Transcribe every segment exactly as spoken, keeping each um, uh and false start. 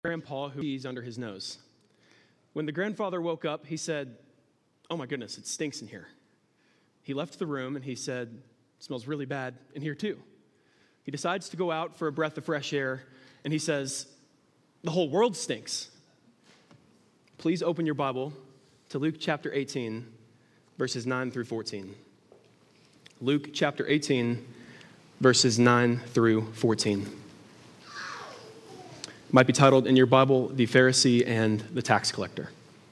grandpa who pees under his nose. When the grandfather woke up, he said, "Oh my goodness, it stinks in here." He left the room and he said, "It smells really bad in here too." He decides to go out for a breath of fresh air and he says, "The whole world stinks." Please open your Bible to Luke chapter eighteen, verses nine through fourteen. Luke chapter eighteen, verses nine through fourteen. It might be titled in your Bible, "The Pharisee and the Tax Collector."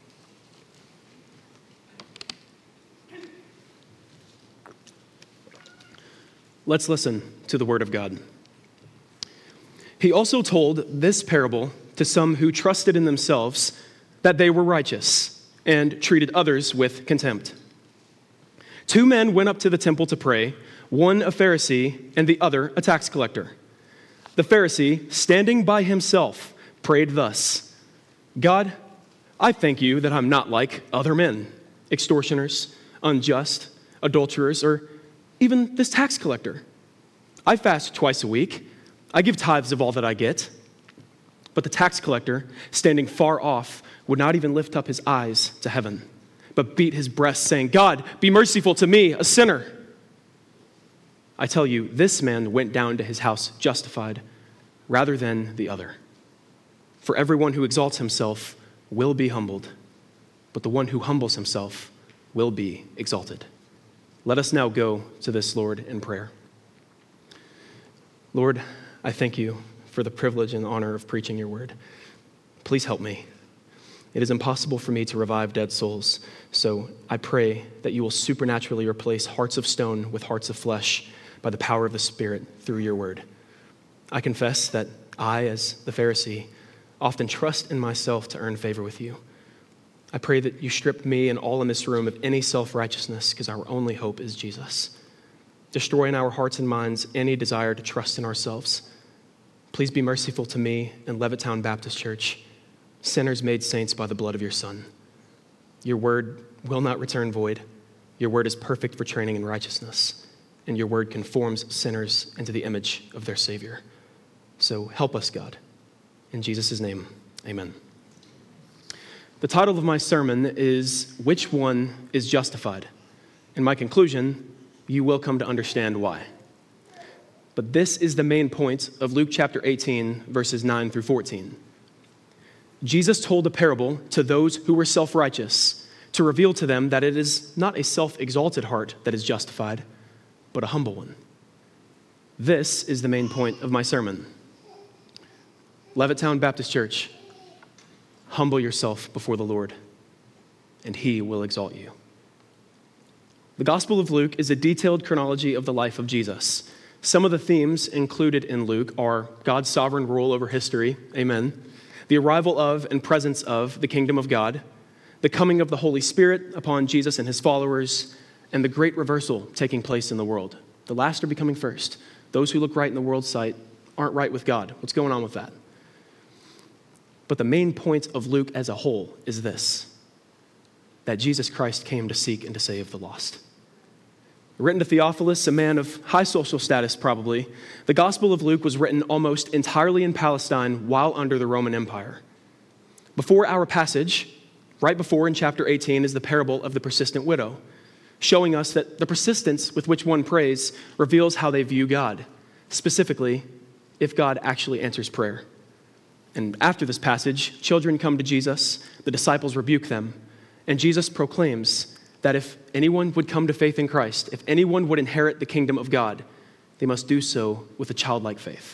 Let's listen to the word of God. He also told this parable to some who trusted in themselves that they were righteous and treated others with contempt. Two men went up to the temple to pray, one a Pharisee and the other a tax collector. The Pharisee, standing by himself, prayed thus: "God, I thank you that I'm not like other men, extortioners, unjust, adulterers, or even this tax collector. I fast twice a week. I give tithes of all that I get." But the tax collector, standing far off, would not even lift up his eyes to heaven, but beat his breast, saying, "God, be merciful to me, a sinner." I tell you, this man went down to his house justified rather than the other. For everyone who exalts himself will be humbled, but the one who humbles himself will be exalted. Let us now go to this, Lord, in prayer. Lord, I thank you for the privilege and honor of preaching your word. Please help me. It is impossible for me to revive dead souls, so I pray that you will supernaturally replace hearts of stone with hearts of flesh by the power of the Spirit through your word. I confess that I, as the Pharisee, often trust in myself to earn favor with you. I pray that you strip me and all in this room of any self-righteousness, because our only hope is Jesus. Destroy in our hearts and minds any desire to trust in ourselves. Please be merciful to me and Levittown Baptist Church, sinners made saints by the blood of your Son. Your word will not return void. Your word is perfect for training in righteousness, and your word conforms sinners into the image of their Savior. So help us, God. In Jesus' name, amen. The title of my sermon is, "Which One is Justified?" In my conclusion, you will come to understand why. But this is the main point of Luke chapter eighteen, verses nine through fourteen. Jesus told a parable to those who were self-righteous to reveal to them that it is not a self-exalted heart that is justified, but a humble one. This is the main point of my sermon. Levittown Baptist Church, humble yourself before the Lord, and he will exalt you. The Gospel of Luke is a detailed chronology of the life of Jesus. Some of the themes included in Luke are God's sovereign rule over history, amen, the arrival of and presence of the kingdom of God, the coming of the Holy Spirit upon Jesus and his followers, and the great reversal taking place in the world. The last are becoming first. Those who look right in the world's sight aren't right with God. What's going on with that? But the main point of Luke as a whole is this: that Jesus Christ came to seek and to save the lost. Written to Theophilus, a man of high social status probably, the Gospel of Luke was written almost entirely in Palestine while under the Roman Empire. Before our passage, right before in chapter eighteen, is the parable of the persistent widow, showing us that the persistence with which one prays reveals how they view God, specifically, if God actually answers prayer. And after this passage, children come to Jesus, the disciples rebuke them, and Jesus proclaims that if anyone would come to faith in Christ, if anyone would inherit the kingdom of God, they must do so with a childlike faith.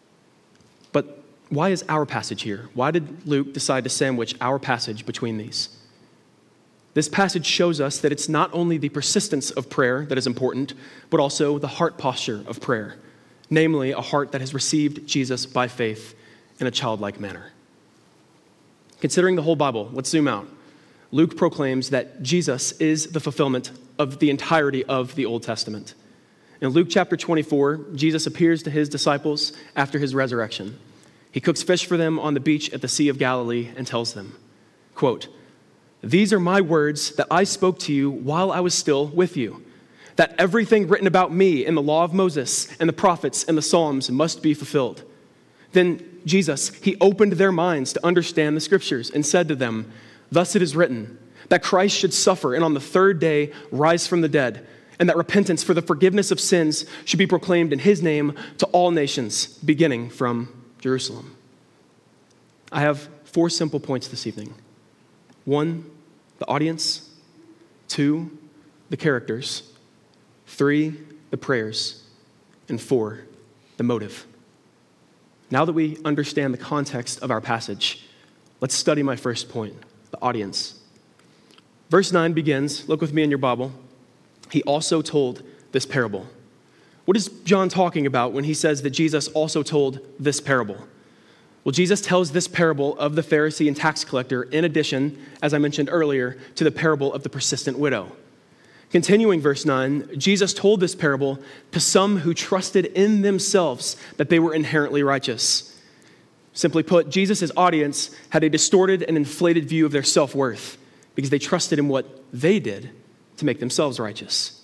But why is our passage here? Why did Luke decide to sandwich our passage between these? This passage shows us that it's not only the persistence of prayer that is important, but also the heart posture of prayer, namely a heart that has received Jesus by faith in a childlike manner. Considering the whole Bible, let's zoom out. Luke proclaims that Jesus is the fulfillment of the entirety of the Old Testament. In Luke chapter twenty-four, Jesus appears to his disciples after his resurrection. He cooks fish for them on the beach at the Sea of Galilee and tells them, quote, "These are my words that I spoke to you while I was still with you, that everything written about me in the law of Moses and the prophets and the Psalms must be fulfilled." Then Jesus, he opened their minds to understand the scriptures and said to them, "Thus it is written, that Christ should suffer and on the third day rise from the dead, and that repentance for the forgiveness of sins should be proclaimed in his name to all nations, beginning from Jerusalem." I have four simple points this evening. One, the audience. Two, the characters. Three, the prayers. And four, the motive. Now that we understand the context of our passage, let's study my first point, the audience. Verse nine begins, look with me in your Bible. He also told this parable. What is John talking about when he says that Jesus also told this parable? Well, Jesus tells this parable of the Pharisee and tax collector in addition, as I mentioned earlier, to the parable of the persistent widow. Continuing verse nine, Jesus told this parable to some who trusted in themselves that they were inherently righteous. Simply put, Jesus' audience had a distorted and inflated view of their self-worth because they trusted in what they did to make themselves righteous.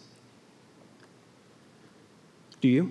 Do you?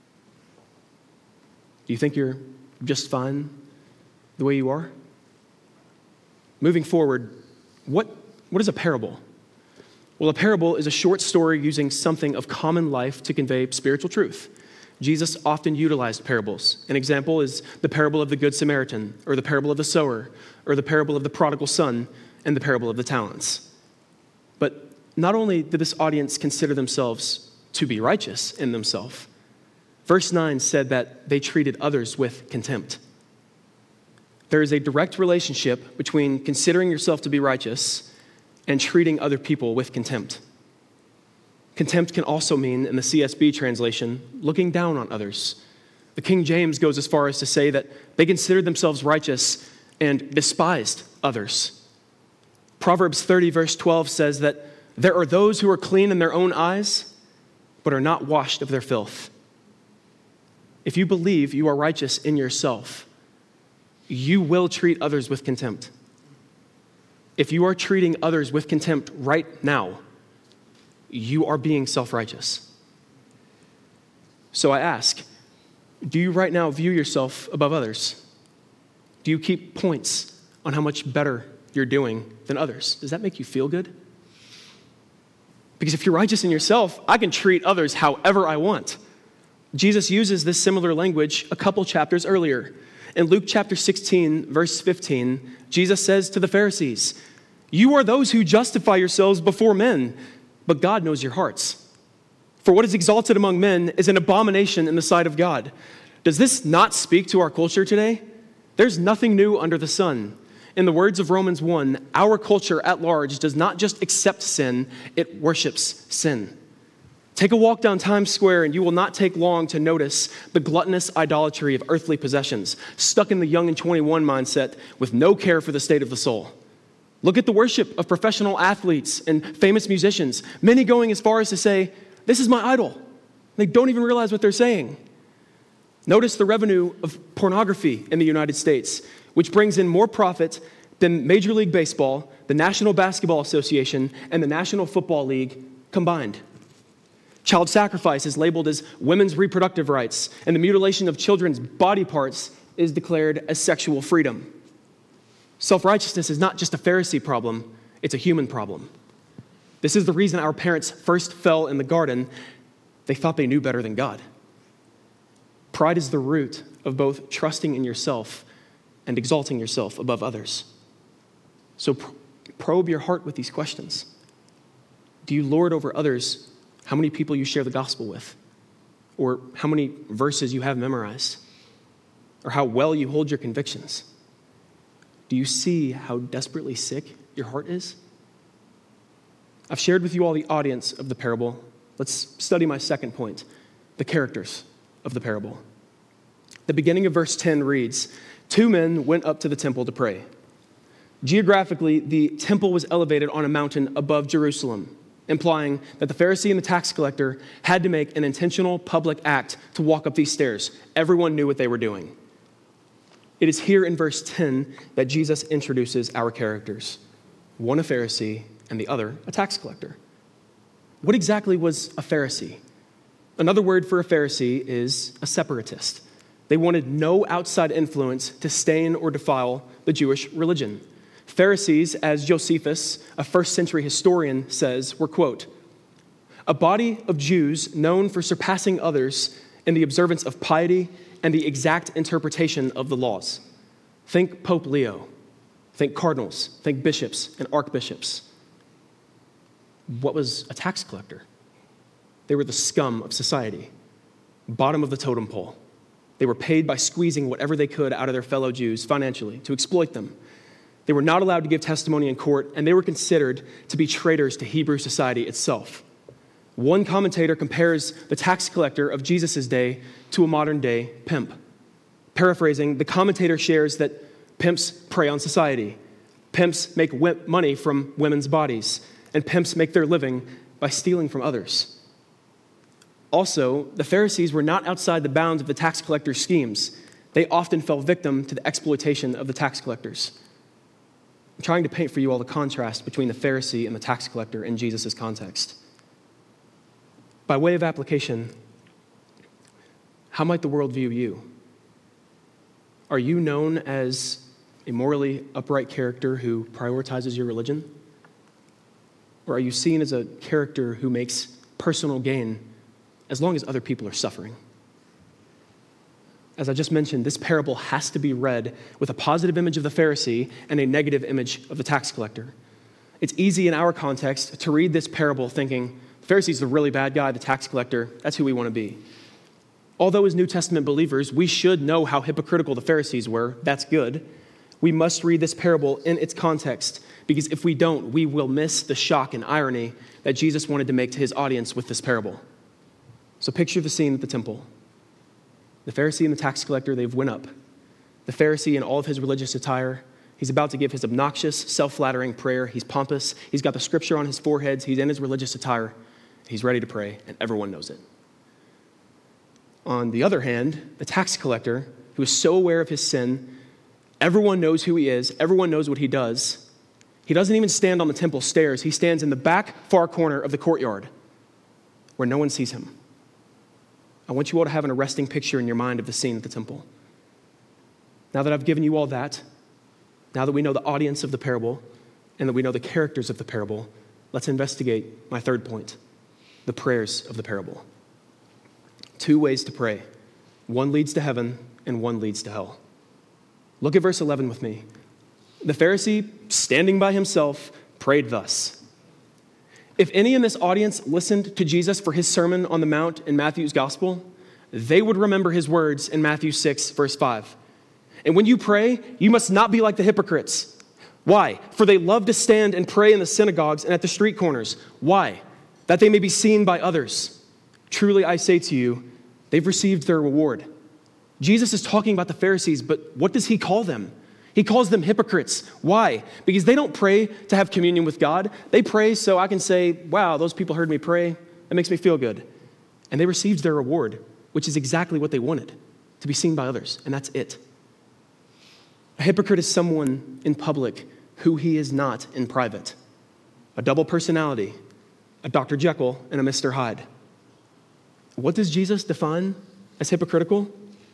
Do you think you're just fine the way you are? Moving forward, what, what is a parable? Well, a parable is a short story using something of common life to convey spiritual truth. Jesus often utilized parables. An example is the parable of the Good Samaritan, or the parable of the sower, or the parable of the prodigal son, and the parable of the talents. But not only did this audience consider themselves to be righteous in themselves, verse nine said that they treated others with contempt. There is a direct relationship between considering yourself to be righteous and treating other people with contempt. Contempt can also mean, in the C S B translation, looking down on others. The King James goes as far as to say that they considered themselves righteous and despised others. Proverbs thirty, verse twelve says that there are those who are clean in their own eyes, but are not washed of their filth. If you believe you are righteous in yourself, you will treat others with contempt. If you are treating others with contempt right now, you are being self-righteous. So I ask, do you right now view yourself above others? Do you keep points on how much better you're doing than others? Does that make you feel good? Because if you're righteous in yourself, I can treat others however I want. Jesus uses this similar language a couple chapters earlier. In Luke chapter sixteen, verse fifteen, Jesus says to the Pharisees, "You are those who justify yourselves before men, but God knows your hearts. For what is exalted among men is an abomination in the sight of God." Does this not speak to our culture today? There's nothing new under the sun. In the words of Romans one, our culture at large does not just accept sin, it worships sin. Take a walk down Times Square and you will not take long to notice the gluttonous idolatry of earthly possessions, stuck in the young and twenty-one mindset with no care for the state of the soul. Look at the worship of professional athletes and famous musicians, many going as far as to say, "This is my idol." They don't even realize what they're saying. Notice the revenue of pornography in the United States, which brings in more profit than Major League Baseball, the National Basketball Association, and the National Football League combined. Child sacrifice is labeled as women's reproductive rights, and the mutilation of children's body parts is declared as sexual freedom. Self-righteousness is not just a Pharisee problem, it's a human problem. This is the reason our parents first fell in the garden. They thought they knew better than God. Pride is the root of both trusting in yourself and exalting yourself above others. So probe your heart with these questions. Do you lord over others how many people you share the gospel with? Or how many verses you have memorized? Or how well you hold your convictions? Do you see how desperately sick your heart is? I've shared with you all the audience of the parable. Let's study my second point, the characters of the parable. The beginning of verse ten reads, "Two men went up to the temple to pray." Geographically, the temple was elevated on a mountain above Jerusalem, implying that the Pharisee and the tax collector had to make an intentional public act to walk up these stairs. Everyone knew what they were doing. It is here in verse ten that Jesus introduces our characters, one a Pharisee and the other a tax collector. What exactly was a Pharisee? Another word for a Pharisee is a separatist. They wanted no outside influence to stain or defile the Jewish religion. Pharisees, as Josephus, a first century historian, says, were, quote, a body of Jews known for surpassing others in the observance of piety and the exact interpretation of the laws. Think Pope Leo, think cardinals, think bishops and archbishops. What was a tax collector? They were the scum of society, bottom of the totem pole. They were paid by squeezing whatever they could out of their fellow Jews financially to exploit them. They were not allowed to give testimony in court, and they were considered to be traitors to Hebrew society itself. One commentator compares the tax collector of Jesus' day to a modern-day pimp. Paraphrasing, the commentator shares that pimps prey on society, pimps make money from women's bodies, and pimps make their living by stealing from others. Also, the Pharisees were not outside the bounds of the tax collectors' schemes. They often fell victim to the exploitation of the tax collectors. I'm trying to paint for you all the contrast between the Pharisee and the tax collector in Jesus' context. By way of application, how might the world view you? Are you known as a morally upright character who prioritizes your religion? Or are you seen as a character who makes personal gain as long as other people are suffering? As I just mentioned, this parable has to be read with a positive image of the Pharisee and a negative image of the tax collector. It's easy in our context to read this parable thinking, the Pharisee's the really bad guy, the tax collector, that's who we want to be. Although as New Testament believers, we should know how hypocritical the Pharisees were, that's good. We must read this parable in its context, because if we don't, we will miss the shock and irony that Jesus wanted to make to his audience with this parable. So picture the scene at the temple. The Pharisee and the tax collector, they've went up. The Pharisee in all of his religious attire, he's about to give his obnoxious, self-flattering prayer. He's pompous. He's got the scripture on his forehead. He's in his religious attire. He's ready to pray, and everyone knows it. On the other hand, the tax collector, who is so aware of his sin, everyone knows who he is. Everyone knows what he does. He doesn't even stand on the temple stairs. He stands in the back far corner of the courtyard where no one sees him. I want you all to have an arresting picture in your mind of the scene at the temple. Now that I've given you all that, now that we know the audience of the parable and that we know the characters of the parable, let's investigate my third point, the prayers of the parable. Two ways to pray. One leads to heaven and one leads to hell. Look at verse eleven with me. The Pharisee, standing by himself, prayed thus. If any in this audience listened to Jesus for his Sermon on the Mount in Matthew's gospel, they would remember his words in Matthew six, verse five. And when you pray, you must not be like the hypocrites. Why? For they love to stand and pray in the synagogues and at the street corners. Why? That they may be seen by others. Truly I say to you, they've received their reward. Jesus is talking about the Pharisees, but what does he call them? He calls them hypocrites. Why? Because they don't pray to have communion with God. They pray so I can say, wow, those people heard me pray. That makes me feel good. And they received their reward, which is exactly what they wanted, to be seen by others, and that's it. A hypocrite is someone in public who he is not in private. A double personality, a Doctor Jekyll and a Mister Hyde. What does Jesus define as hypocritical?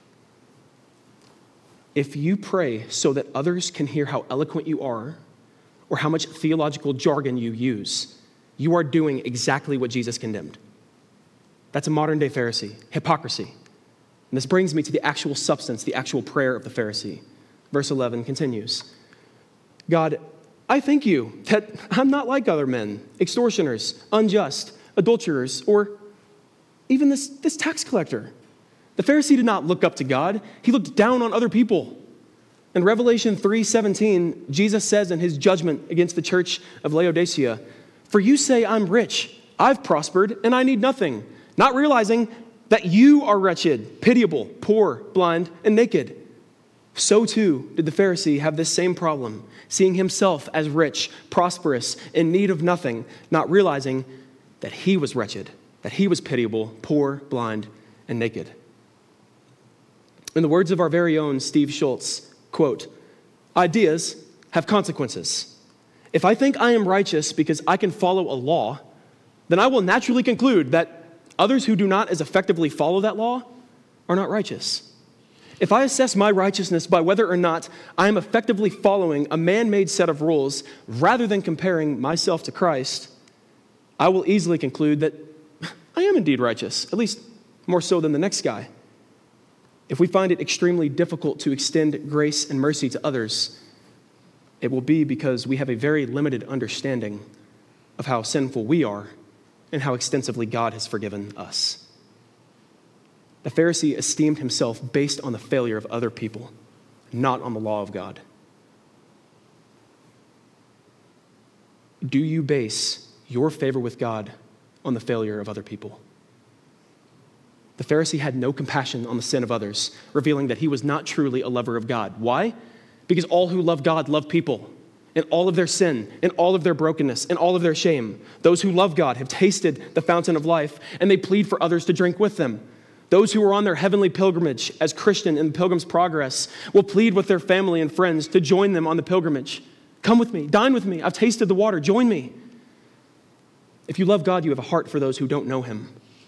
If you pray so that others can hear how eloquent you are or how much theological jargon you use, you are doing exactly what Jesus condemned. That's a modern-day Pharisee, hypocrisy. And this brings me to the actual substance, the actual prayer of the Pharisee. Verse eleven continues, God, I thank you that I'm not like other men, extortioners, unjust, adulterers, or even this, this tax collector. The Pharisee did not look up to God. He looked down on other people. In Revelation three seventeen, Jesus says in his judgment against the church of Laodicea, for you say I'm rich, I've prospered, and I need nothing, not realizing that you are wretched, pitiable, poor, blind, and naked. So too did the Pharisee have this same problem, seeing himself as rich, prosperous, in need of nothing, not realizing that he was wretched, that he was pitiable, poor, blind, and naked. In the words of our very own Steve Schultz, quote, ideas have consequences. If I think I am righteous because I can follow a law, then I will naturally conclude that others who do not as effectively follow that law are not righteous. If I assess my righteousness by whether or not I am effectively following a man-made set of rules rather than comparing myself to Christ, I will easily conclude that I am indeed righteous, at least more so than the next guy. If we find it extremely difficult to extend grace and mercy to others, it will be because we have a very limited understanding of how sinful we are and how extensively God has forgiven us. The Pharisee esteemed himself based on the failure of other people, not on the law of God. Do you base your favor with God on the failure of other people? The Pharisee had no compassion on the sin of others, revealing that he was not truly a lover of God. Why? Because all who love God love people, and all of their sin, and all of their brokenness, and all of their shame. Those who love God have tasted the fountain of life, and they plead for others to drink with them. Those who are on their heavenly pilgrimage as Christian in the Pilgrim's Progress will plead with their family and friends to join them on the pilgrimage. Come with me, dine with me, I've tasted the water, join me. If you love God, you have a heart for those who don't know him.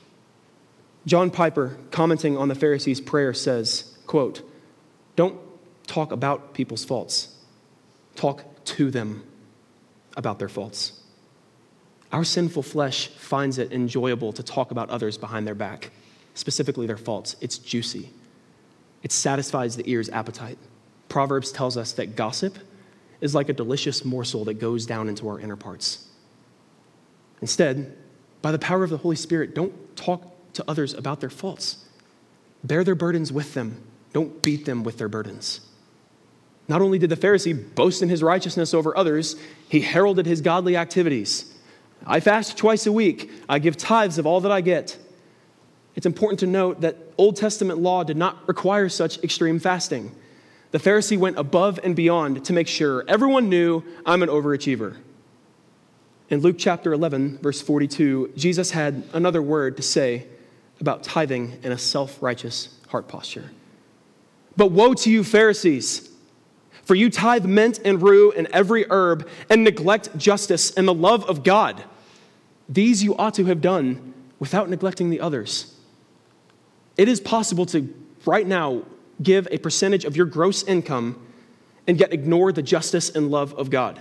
John Piper, commenting on the Pharisee's prayer, says, quote, "Don't talk about people's faults. Talk to them about their faults." Our sinful flesh finds it enjoyable to talk about others behind their back, specifically their faults. It's juicy. It satisfies the ear's appetite. Proverbs tells us that gossip is like a delicious morsel that goes down into our inner parts. Instead, by the power of the Holy Spirit, don't talk to others about their faults. Bear their burdens with them. Don't beat them with their burdens. Not only did the Pharisee boast in his righteousness over others, he heralded his godly activities. I fast twice a week. I give tithes of all that I get. It's important to note that Old Testament law did not require such extreme fasting. The Pharisee went above and beyond to make sure everyone knew I'm an overachiever. In Luke chapter eleven, verse forty-two, Jesus had another word to say about tithing and a self-righteous heart posture. "But woe to you, Pharisees, for you tithe mint and rue and every herb and neglect justice and the love of God. These you ought to have done without neglecting the others." It is possible to, right now, give a percentage of your gross income and yet ignore the justice and love of God.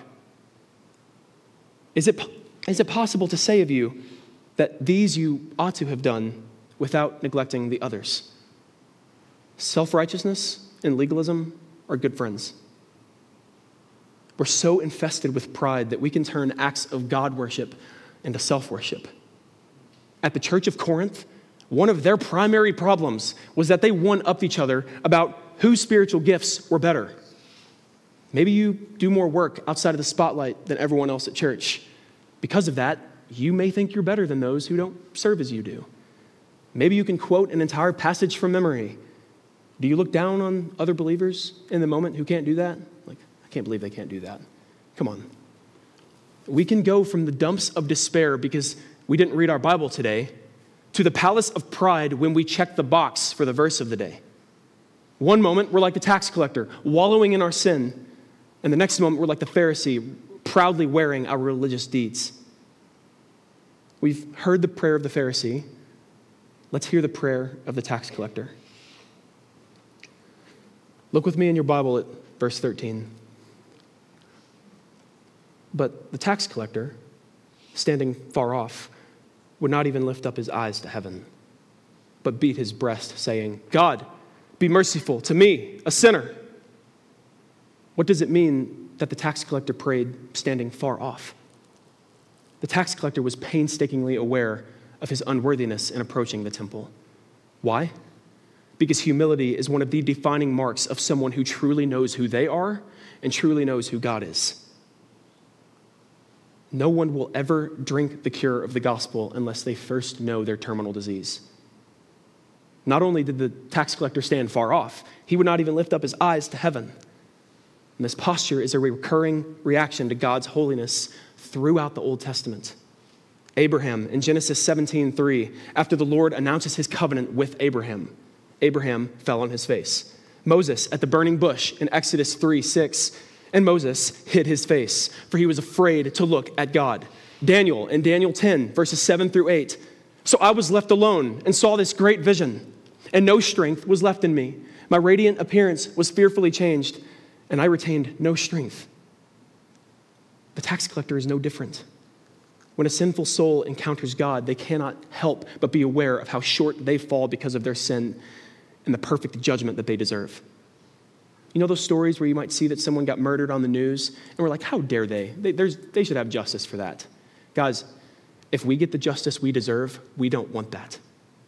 Is it, is it possible to say of you that these you ought to have done without neglecting the others? Self-righteousness and legalism are good friends. We're so infested with pride that we can turn acts of God worship into self-worship. At the church of Corinth, one of their primary problems was that they one-upped each other about whose spiritual gifts were better. Maybe you do more work outside of the spotlight than everyone else at church. Because of that, you may think you're better than those who don't serve as you do. Maybe you can quote an entire passage from memory. Do you look down on other believers in the moment who can't do that? Like, I can't believe they can't do that. Come on. We can go from the dumps of despair because we didn't read our Bible today to the palace of pride when we check the box for the verse of the day. One moment, we're like the tax collector, wallowing in our sin. And the next moment, we're like the Pharisee, proudly wearing our religious deeds. We've heard the prayer of the Pharisee. Let's hear the prayer of the tax collector. Look with me in your Bible at verse thirteen. But the tax collector, standing far off, would not even lift up his eyes to heaven, but beat his breast, saying, "God, be merciful to me, a sinner." What does it mean that the tax collector prayed standing far off? The tax collector was painstakingly aware of his unworthiness in approaching the temple. Why? Because humility is one of the defining marks of someone who truly knows who they are and truly knows who God is. No one will ever drink the cure of the gospel unless they first know their terminal disease. Not only did the tax collector stand far off, he would not even lift up his eyes to heaven. And this posture is a recurring reaction to God's holiness throughout the Old Testament. Abraham, in Genesis seventeen three, after the Lord announces his covenant with Abraham, Abraham fell on his face. Moses at the burning bush in Exodus three six, and Moses hid his face, for he was afraid to look at God. Daniel in Daniel ten, verses seven through eight, "So I was left alone and saw this great vision, and no strength was left in me. My radiant appearance was fearfully changed, and I retained no strength. The tax collector is no different. When a sinful soul encounters God, they cannot help but be aware of how short they fall because of their sin and the perfect judgment that they deserve. You know those stories where you might see that someone got murdered on the news, and we're like, how dare they? They, there's, they should have justice for that. Guys, if we get the justice we deserve, we don't want that.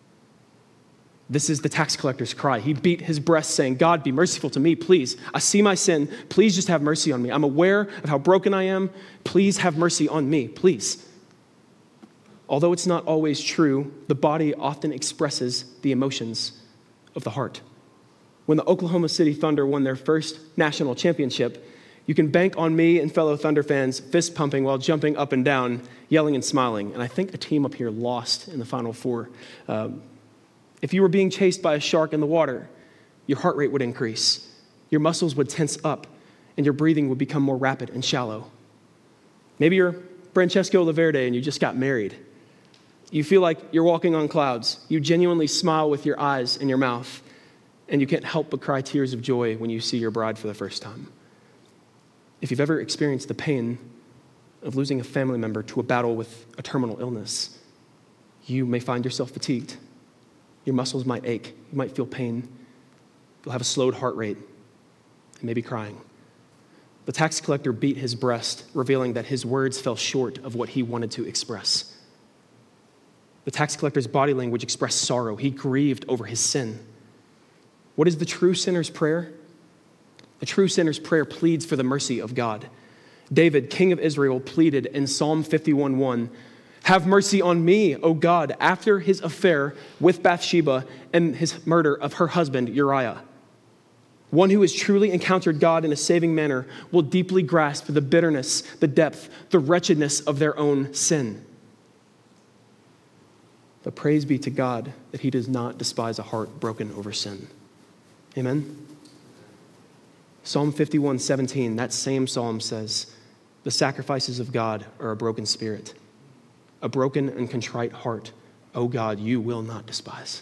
This is the tax collector's cry. He beat his breast saying, God, be merciful to me, please. I see my sin. Please just have mercy on me. I'm aware of how broken I am. Please have mercy on me, please. Although it's not always true, the body often expresses the emotions of the heart. When the Oklahoma City Thunder won their first national championship, you can bank on me and fellow Thunder fans fist pumping while jumping up and down, yelling and smiling. And I think a team up here lost in the Final Four. Um, if you were being chased by a shark in the water, your heart rate would increase, your muscles would tense up, and your breathing would become more rapid and shallow. Maybe you're Francesco Laverde and you just got married. You feel like you're walking on clouds. You genuinely smile with your eyes and your mouth, and you can't help but cry tears of joy when you see your bride for the first time. If you've ever experienced the pain of losing a family member to a battle with a terminal illness, you may find yourself fatigued. Your muscles might ache. You might feel pain. You'll have a slowed heart rate and maybe crying. The tax collector beat his breast, revealing that his words fell short of what he wanted to express. The tax collector's body language expressed sorrow. He grieved over his sin. What is the true sinner's prayer? The true sinner's prayer pleads for the mercy of God. David, king of Israel, pleaded in Psalm fifty-one one, have mercy on me, O God, after his affair with Bathsheba and his murder of her husband, Uriah. One who has truly encountered God in a saving manner will deeply grasp the bitterness, the depth, the wretchedness of their own sin. But praise be to God that he does not despise a heart broken over sin. Amen? Psalm fifty-one seventeen, that same psalm says, the sacrifices of God are a broken spirit, a broken and contrite heart, O God, you will not despise.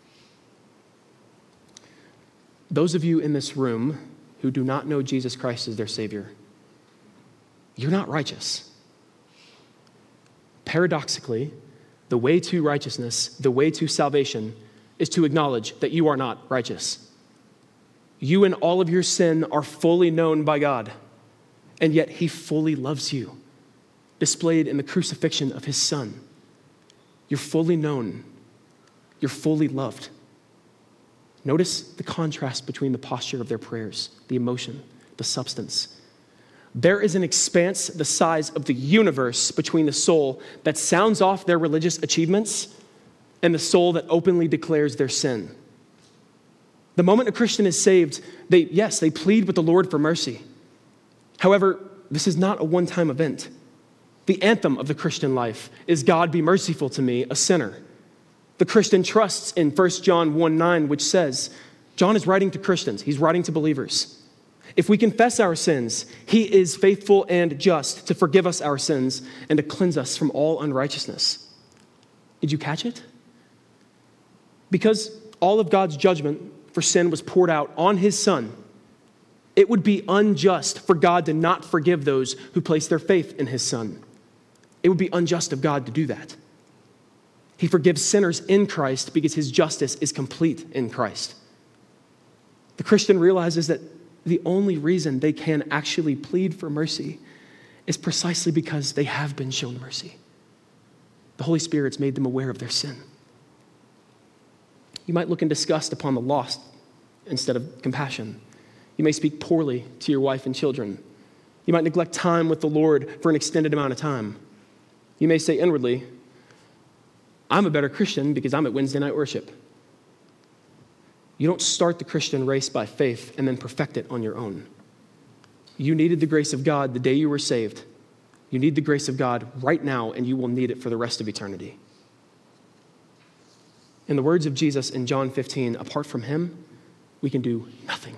Those of you in this room who do not know Jesus Christ as their Savior, you're not righteous. Paradoxically, the way to righteousness, the way to salvation, is to acknowledge that you are not righteous. You and all of your sin are fully known by God, and yet he fully loves you, displayed in the crucifixion of his Son. You're fully known. You're fully loved. Notice the contrast between the posture of their prayers, the emotion, the substance. There is an expanse the size of the universe between the soul that sounds off their religious achievements and the soul that openly declares their sin. The moment a Christian is saved, they, yes, they plead with the Lord for mercy. However, this is not a one-time event. The anthem of the Christian life is, God, be merciful to me, a sinner. The Christian trusts in First John one nine, which says, John is writing to Christians. He's writing to believers. If we confess our sins, he is faithful and just to forgive us our sins and to cleanse us from all unrighteousness. Did you catch it? Because all of God's judgment for sin was poured out on his Son, it would be unjust for God to not forgive those who place their faith in his Son. It would be unjust of God to do that. He forgives sinners in Christ because his justice is complete in Christ. The Christian realizes that the only reason they can actually plead for mercy is precisely because they have been shown mercy. The Holy Spirit's made them aware of their sin. You might look in disgust upon the lost instead of compassion. You may speak poorly to your wife and children. You might neglect time with the Lord for an extended amount of time. You may say inwardly, I'm a better Christian because I'm at Wednesday night worship. You don't start the Christian race by faith and then perfect it on your own. You needed the grace of God the day you were saved. You need the grace of God right now, and you will need it for the rest of eternity. In the words of Jesus in John fifteen, apart from him, we can do nothing.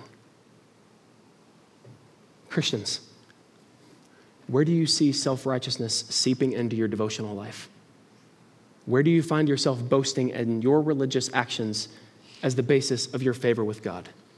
Christians, where do you see self-righteousness seeping into your devotional life? Where do you find yourself boasting in your religious actions as the basis of your favor with God?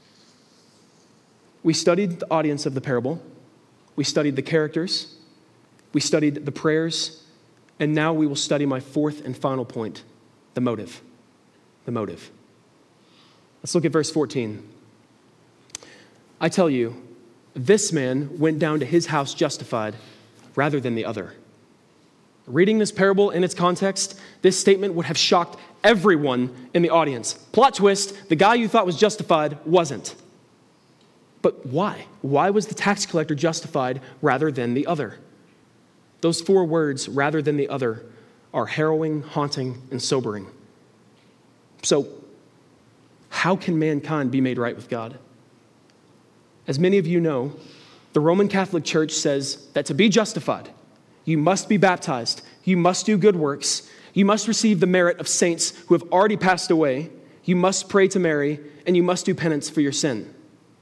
We studied the audience of the parable. We studied the characters. We studied the prayers. And now we will study my fourth and final point, the motive. The motive. Let's look at verse fourteen. I tell you, this man went down to his house justified rather than the other. Reading this parable in its context, this statement would have shocked everyone in the audience. Plot twist, the guy you thought was justified wasn't. But why? Why was the tax collector justified rather than the other? Those four words, rather than the other, are harrowing, haunting, and sobering. So, how can mankind be made right with God? As many of you know, the Roman Catholic Church says that to be justified, you must be baptized, you must do good works, you must receive the merit of saints who have already passed away, you must pray to Mary, and you must do penance for your sin.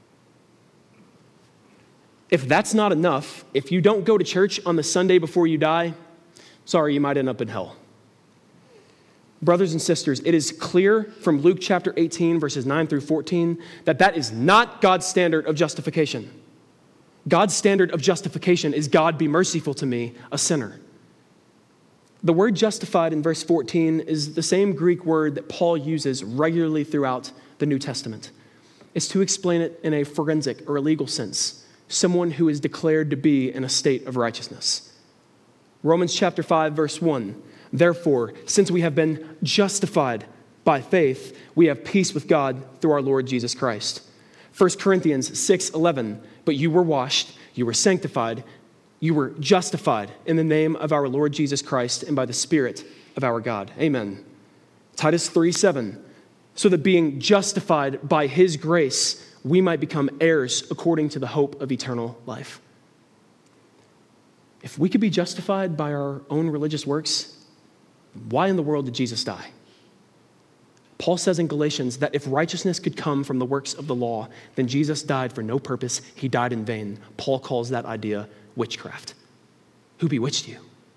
If that's not enough, if you don't go to church on the Sunday before you die, sorry, you might end up in hell. Brothers and sisters, it is clear from Luke chapter eighteen, verses nine through fourteen, that that is not God's standard of justification. God's standard of justification is God be merciful to me, a sinner. The word justified in verse fourteen is the same Greek word that Paul uses regularly throughout the New Testament. It's to explain it in a forensic or a legal sense, someone who is declared to be in a state of righteousness. Romans chapter five, verse one, therefore, since we have been justified by faith, we have peace with God through our Lord Jesus Christ. First Corinthians six eleven, but you were washed, you were sanctified, you were justified in the name of our Lord Jesus Christ and by the Spirit of our God. Amen. Titus three seven, so that being justified by his grace, we might become heirs according to the hope of eternal life. If we could be justified by our own religious works, why in the world did Jesus die? Paul says in Galatians that if righteousness could come from the works of the law, then Jesus died for no purpose. He died in vain. Paul calls that idea witchcraft. Who bewitched you?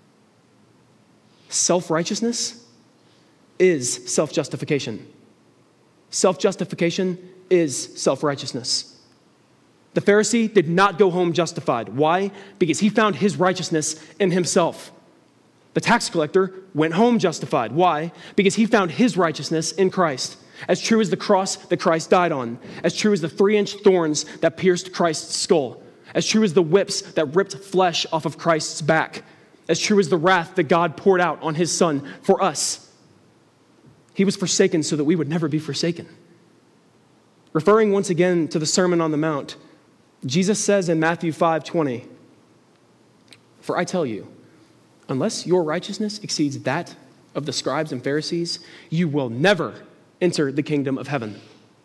Self-righteousness is self-justification. Self-justification is self-righteousness. The Pharisee did not go home justified. Why? Because he found his righteousness in himself. The tax collector went home justified. Why? Because he found his righteousness in Christ. As true as the cross that Christ died on, as true as the three-inch thorns that pierced Christ's skull, as true as the whips that ripped flesh off of Christ's back, as true as the wrath that God poured out on his Son for us. He was forsaken so that we would never be forsaken. Referring once again to the Sermon on the Mount, Jesus says in Matthew five twenty, for I tell you, unless your righteousness exceeds that of the scribes and Pharisees, you will never enter the kingdom of heaven.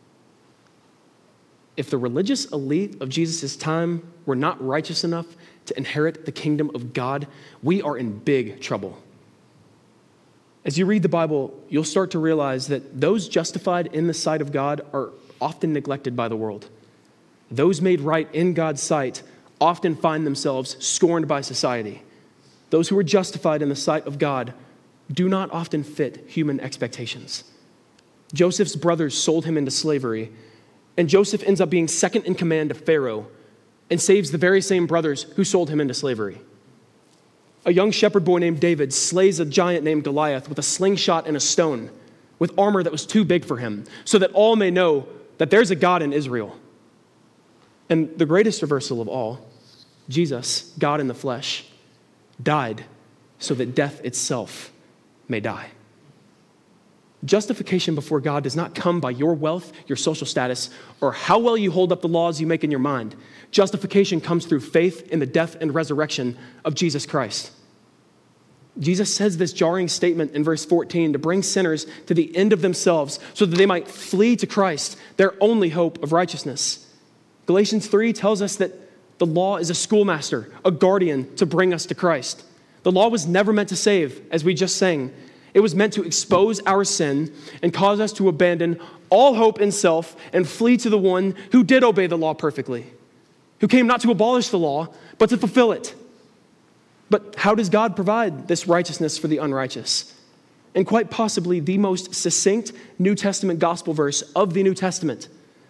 If the religious elite of Jesus' time were not righteous enough to inherit the kingdom of God, we are in big trouble. As you read the Bible, you'll start to realize that those justified in the sight of God are often neglected by the world. Those made right in God's sight often find themselves scorned by society. Those who are justified in the sight of God do not often fit human expectations. Joseph's brothers sold him into slavery, and Joseph ends up being second in command to Pharaoh and saves the very same brothers who sold him into slavery. A young shepherd boy named David slays a giant named Goliath with a slingshot and a stone, with armor that was too big for him, so that all may know that there's a God in Israel. And the greatest reversal of all, Jesus, God in the flesh, died so that death itself may die. Justification before God does not come by your wealth, your social status, or how well you hold up the laws you make in your mind. Justification comes through faith in the death and resurrection of Jesus Christ. Jesus says this jarring statement in verse fourteen to bring sinners to the end of themselves so that they might flee to Christ, their only hope of righteousness. Galatians three tells us that the law is a schoolmaster, a guardian to bring us to Christ. The law was never meant to save, as we just sang. It was meant to expose our sin and cause us to abandon all hope in self and flee to the one who did obey the law perfectly, who came not to abolish the law, but to fulfill it. But how does God provide this righteousness for the unrighteous? And quite possibly the most succinct New Testament gospel verse of the New Testament,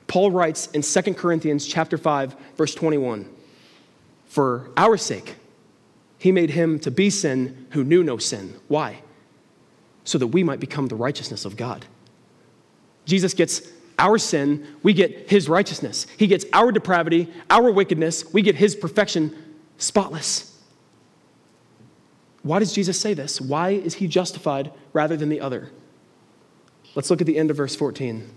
Paul writes in Second Corinthians chapter five, verse twenty-one, "For our sake, he made him to be sin who knew no sin." Why? So that we might become the righteousness of God. Jesus gets our sin, we get his righteousness. He gets our depravity, our wickedness, we get his perfection, spotless. Why does Jesus say this? Why is he justified rather than the other? Let's look at the end of verse fourteen.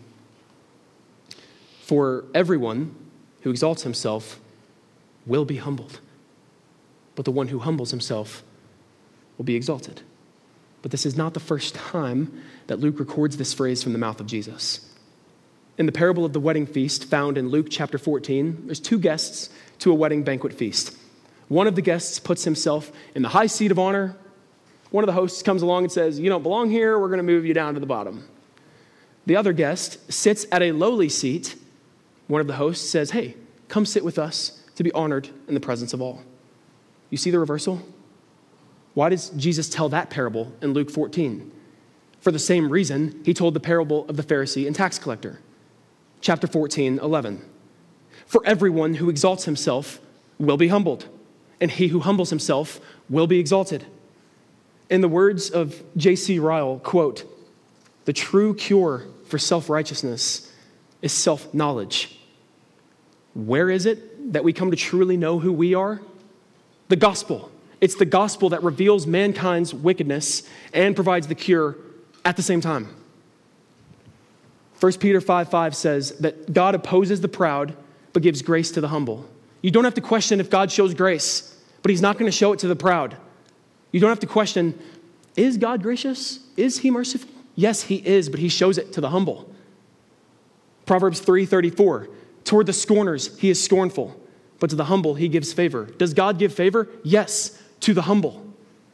"For everyone who exalts himself will be humbled, but the one who humbles himself will be exalted." But this is not the first time that Luke records this phrase from the mouth of Jesus. In the parable of the wedding feast found in Luke chapter fourteen, there's two guests to a wedding banquet feast. One of the guests puts himself in the high seat of honor. One of the hosts comes along and says, "You don't belong here, we're going to move you down to the bottom." The other guest sits at a lowly seat. One of the hosts says, "Hey, come sit with us to be honored in the presence of all." You see the reversal? Why does Jesus tell that parable in Luke fourteen? For the same reason he told the parable of the Pharisee and tax collector. Chapter fourteen, eleven. "For everyone who exalts himself will be humbled, and he who humbles himself will be exalted." In the words of J C Ryle, quote, "The true cure for self-righteousness is self-knowledge." Where is it that we come to truly know who we are? The gospel. It's the gospel that reveals mankind's wickedness and provides the cure at the same time. First Peter five five says that God opposes the proud, but gives grace to the humble. You don't have to question if God shows grace, but he's not going to show it to the proud. You don't have to question, is God gracious? Is he merciful? Yes, he is, but he shows it to the humble. Proverbs three thirty-four, "Toward the scorners he is scornful, but to the humble he gives favor." Does God give favor? Yes, to the humble.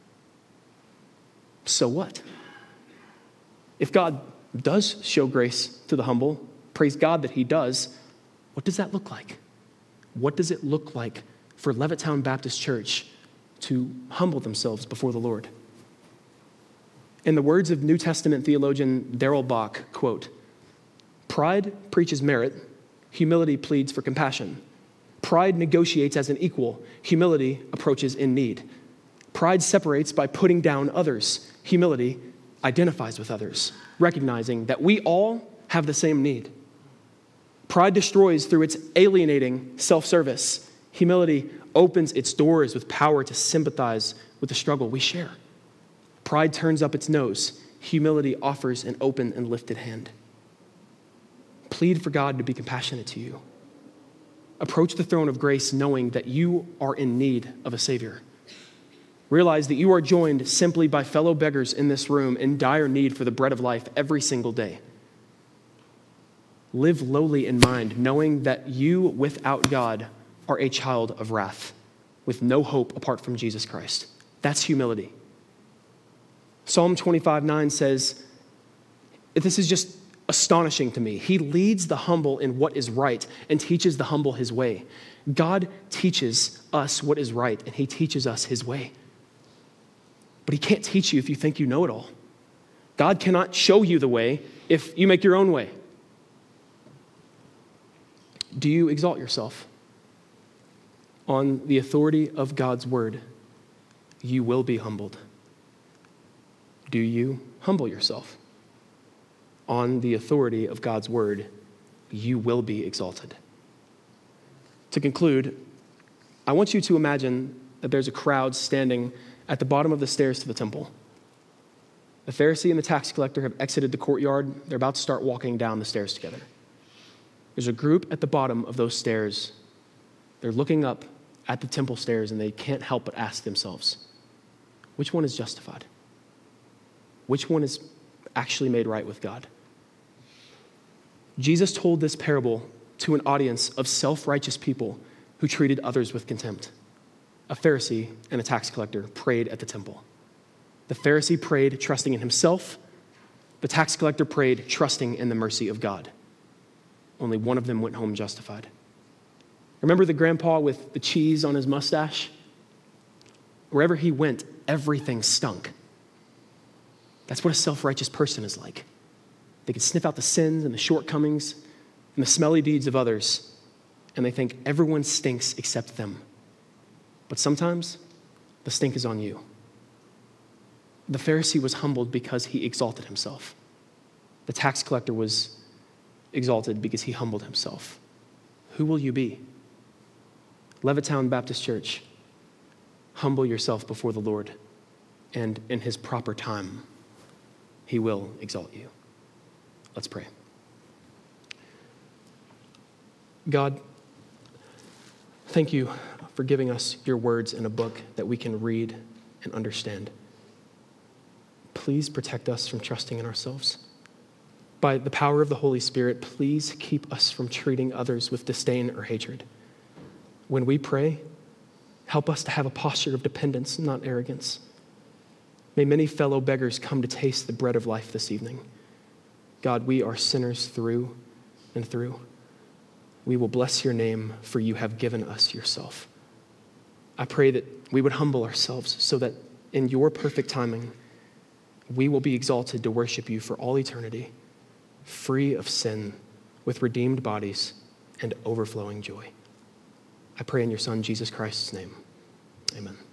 So what? If God does show grace to the humble, praise God that he does, what does that look like? What does it look like for Levittown Baptist Church to humble themselves before the Lord? In the words of New Testament theologian Darrell Bach, quote, "Pride preaches merit, humility pleads for compassion. Pride negotiates as an equal, humility approaches in need. Pride separates by putting down others. Humility identifies with others, recognizing that we all have the same need. Pride destroys through its alienating self-service. Humility opens its doors with power to sympathize with the struggle we share. Pride turns up its nose. Humility offers an open and lifted hand. Plead for God to be compassionate to you. Approach the throne of grace knowing that you are in need of a Savior. Realize that you are joined simply by fellow beggars in this room in dire need for the bread of life every single day. Live lowly in mind, knowing that you, without God, are a child of wrath, with no hope apart from Jesus Christ. That's humility. Psalm twenty-five nine says, this is just astonishing to me. He leads the humble in what is right and teaches the humble his way. God teaches us what is right, and he teaches us his way. But he can't teach you if you think you know it all. God cannot show you the way if you make your own way. Do you exalt yourself? On the authority of God's word, you will be humbled. Do you humble yourself? On the authority of God's word, you will be exalted. To conclude, I want you to imagine that there's a crowd standing at the bottom of the stairs to the temple. The Pharisee and the tax collector have exited the courtyard. They're about to start walking down the stairs together. There's a group at the bottom of those stairs. They're looking up at the temple stairs, and they can't help but ask themselves, which one is justified? Which one is actually made right with God? Jesus told this parable to an audience of self-righteous people who treated others with contempt. A Pharisee and a tax collector prayed at the temple. The Pharisee prayed trusting in himself. The tax collector prayed trusting in the mercy of God. Only one of them went home justified. Remember the grandpa with the cheese on his mustache? Wherever he went, everything stunk. That's what a self-righteous person is like. They can sniff out the sins and the shortcomings. and the smelly deeds of others, and they think everyone stinks except them. But sometimes the stink is on you. The Pharisee was humbled because he exalted himself. The tax collector was exalted because he humbled himself. Who will you be? Levittown Baptist Church, humble yourself before the Lord, and in his proper time, he will exalt you. Let's pray. God, thank you for giving us your words in a book that we can read and understand. Please protect us from trusting in ourselves. By the power of the Holy Spirit, please keep us from treating others with disdain or hatred. When we pray, help us to have a posture of dependence, not arrogance. May many fellow beggars come to taste the bread of life this evening. God, we are sinners through and through. We will bless your name, for you have given us yourself. I pray that we would humble ourselves so that in your perfect timing, we will be exalted to worship you for all eternity, free of sin, with redeemed bodies and overflowing joy. I pray in your Son, Jesus Christ's name. Amen.